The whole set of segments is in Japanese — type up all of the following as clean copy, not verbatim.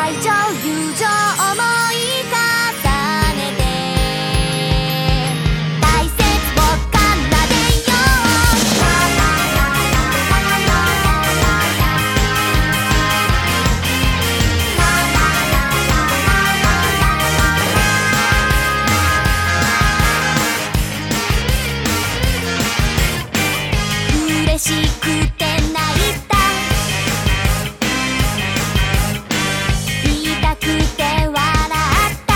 愛情友情思い重ねて大切を奏でよう嬉しくて泣いた痛くて笑った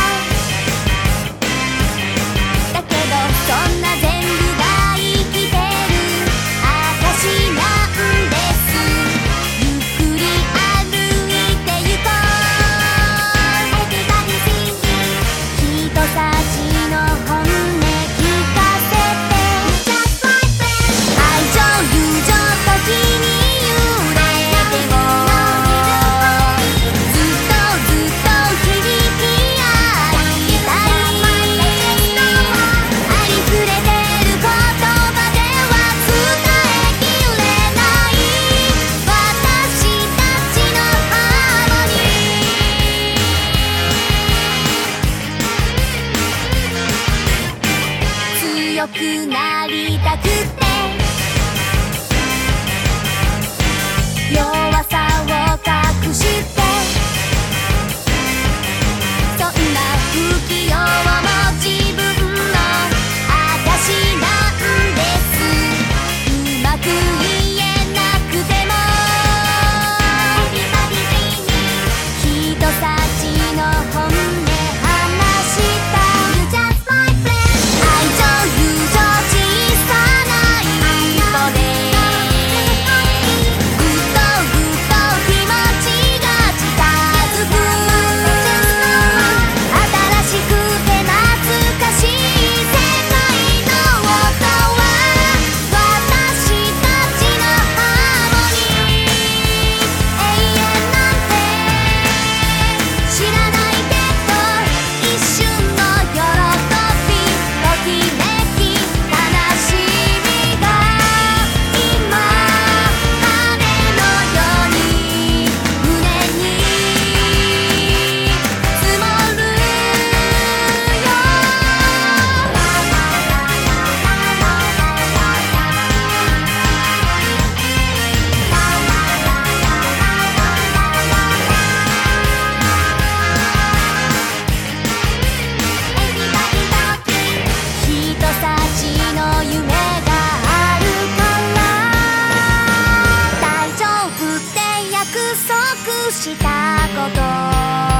だけどそんな全部が生きてる証なんですゆっくり歩いてゆこう Everybody singing 人さしの本音聞かせて Just my friend 愛情友情時に揺れてもずっとずっと響き合いたいありふれてる言葉では伝えきれない私たちのハーモニー強くなりたくて弱さを隠してそんな不器用も自分の証なんですうまく言えなくても Everybody dreaming 人さしの本音話した You just my friend 愛情友情小さな一歩でぐっとぐっと気持ちが近づく新しくて懐かしい世界の音は私たちのハーモニー永遠なんて知らないけど一瞬の喜びときめき悲しみが今雨のように胸に積もるよ人さしの夢があるから大丈夫って約束したこと